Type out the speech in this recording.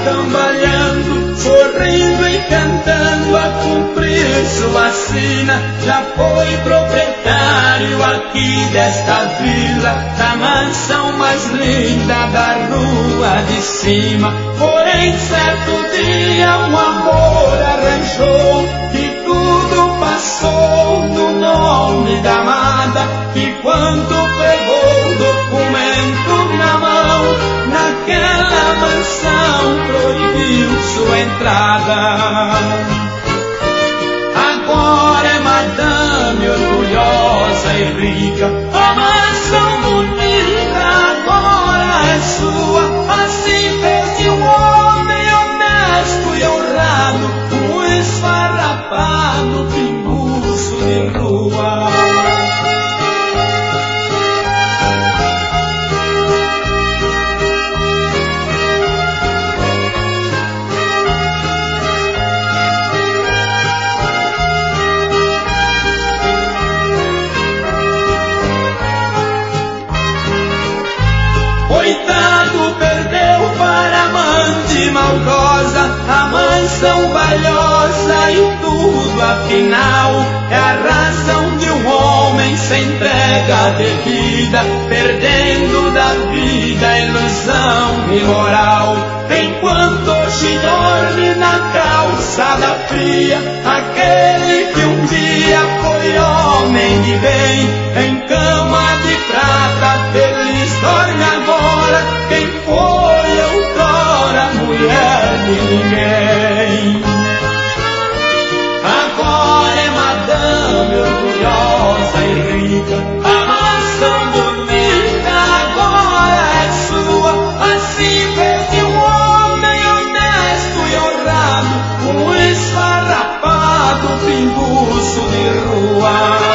cambaleando, sorrindo e cantando a cumprir sua sina. Já foi proprietário aqui desta vila, da mansão mais linda da rua de cima. Porém certo dia um amor arranjou, e tudo passou no nome da amada. E quando pegou o documento na mão, naquela mansão proibiu sua entrada. Agora é madame orgulhosa e rica, a mansão bonita agora é sua. Assim fez de um homem honesto e honrado um esfarrapado pinguço de rua. Coitado, perdeu para amante maldosa a mansão valiosa, e tudo afinal é a razão de um homem sem entrega devida, perdendo da vida a ilusão e moral. Enquanto hoje dorme na calçada fria aquele que um dia foi homem de bem, em cama de prata feliz dorme agora quem foi outrora mulher de ninguém. Agora é madame orgulhosa e rica, a mansão bonita agora é sua. Assim fez de um homem honesto e honrado um esfarrapado pinguço de rua.